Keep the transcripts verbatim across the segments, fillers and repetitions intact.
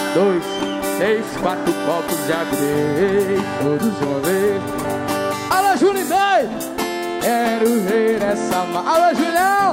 dois, três, quatro copos já virei, todos de uma vez. Alô, Julinei! Quero ver essa ma... Alô, Julião!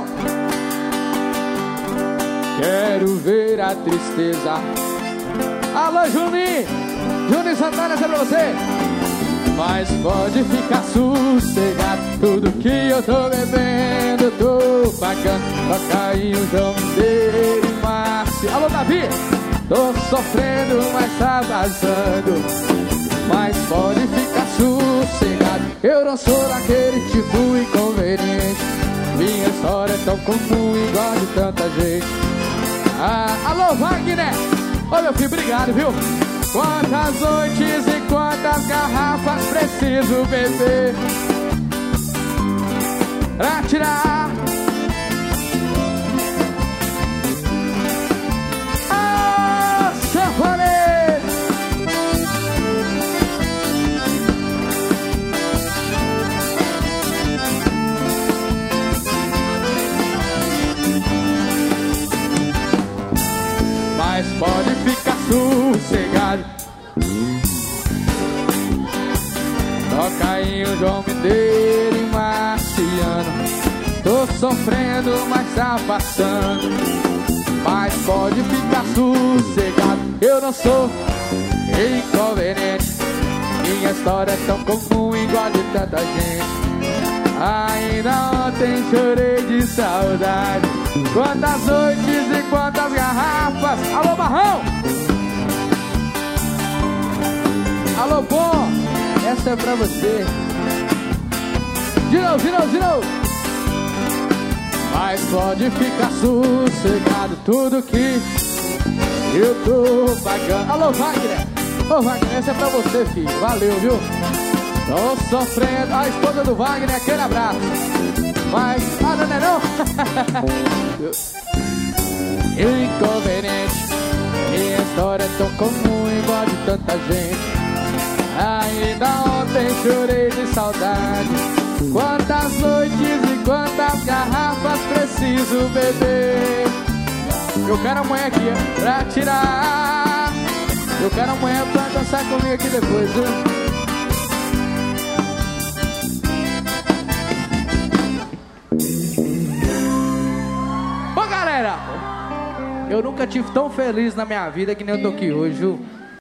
Quero ver a tristeza. Alô, Juninho! Juninho Santana, essa é pra você. Mas pode ficar sossegado, tudo que eu tô bebendo, tô pagando. Toca aí o João Mineiro e Márcio. Alô, Davi! Tô sofrendo, mas tá vazando. Mas pode ficar sossegado, eu não sou daquele tipo inconveniente. Minha história é tão comum, igual de tanta gente. Ah, alô, Wagner! Ô, meu filho, obrigado, viu? Quantas noites e quantas garrafas preciso beber pra tirar a sanfoneira? Mas pode ficar sossegado, toca aí o João Mineiro e Marciano. Tô sofrendo, mas tá passando. Mas pode ficar sossegado, eu não sou inconveniente. Minha história é tão comum, igual de tanta gente. Ainda ontem chorei de saudade. Quantas noites e quantas garrafas. Alô, Barrão! Alô, bom! Essa é pra você. De novo, de novo, de novo. Mas pode ficar sossegado, tudo que eu tô pagando. Alô, Wagner! Ô, Wagner, essa é pra você, filho. Valeu, viu? Tô sofrendo. A esposa do Wagner, aquele abraço. Mas, ah, não, não é não? Inconveniente. Minha história é tão comum, igual de tanta gente. Ainda ontem chorei de saudade. Quantas noites e quantas garrafas preciso beber? Eu quero amanhã aqui, é, pra tirar. Eu quero amanhã pra dançar comigo aqui depois, viu? Bom, galera, eu nunca tive tão feliz na minha vida que nem eu tô aqui hoje, viu?